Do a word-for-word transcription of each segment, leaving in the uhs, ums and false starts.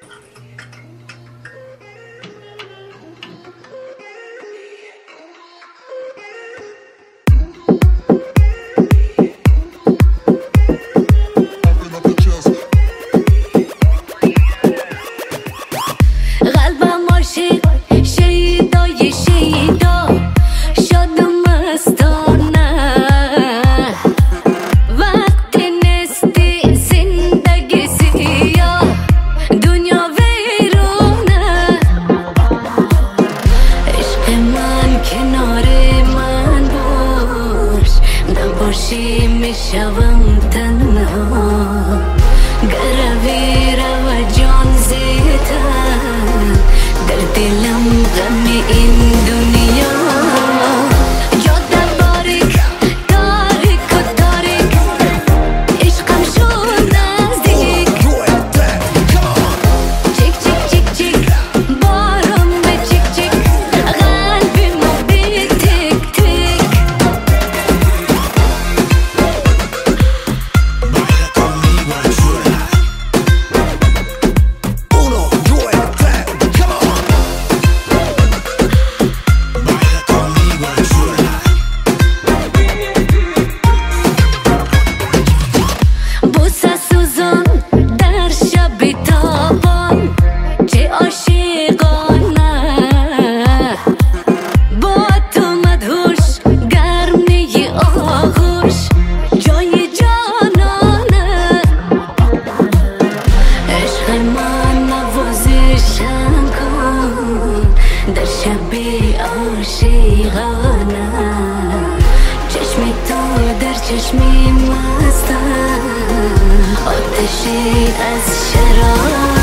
میشوم تنها گروی رو جان زیتن در دلم غم این دنیا جاده باریک تاریک و تاریک عشقم شد نزدیک چیک چیک چیک چیک بارم به چیک چیک قلبیم بی تیک تیک در شب عاشقانه چشم تو در چشمی مستم آتشی از شرارت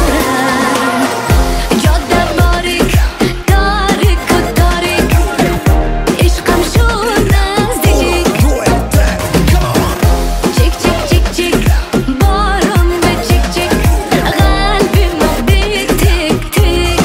جاده باریک تاریک و تاریک عشقم شد نزدیک چیک چیک چیک چیک بارم به چیک چیک قلبیم بی تیک تیک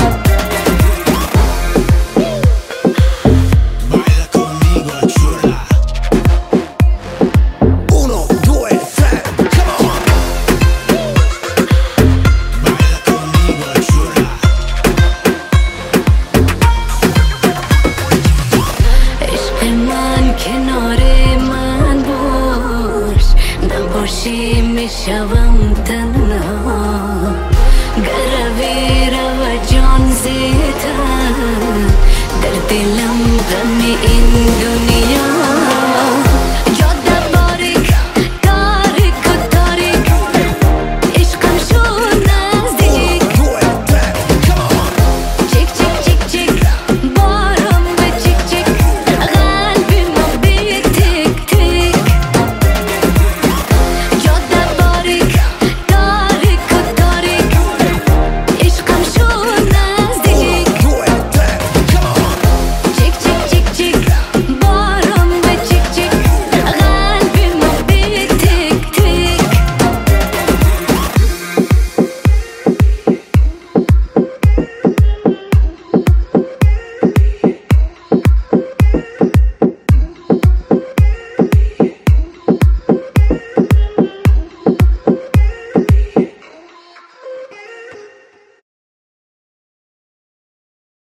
کنار من باش نباشی میشوم تنها گروی رو جان زیتن در دلم غم این دنیا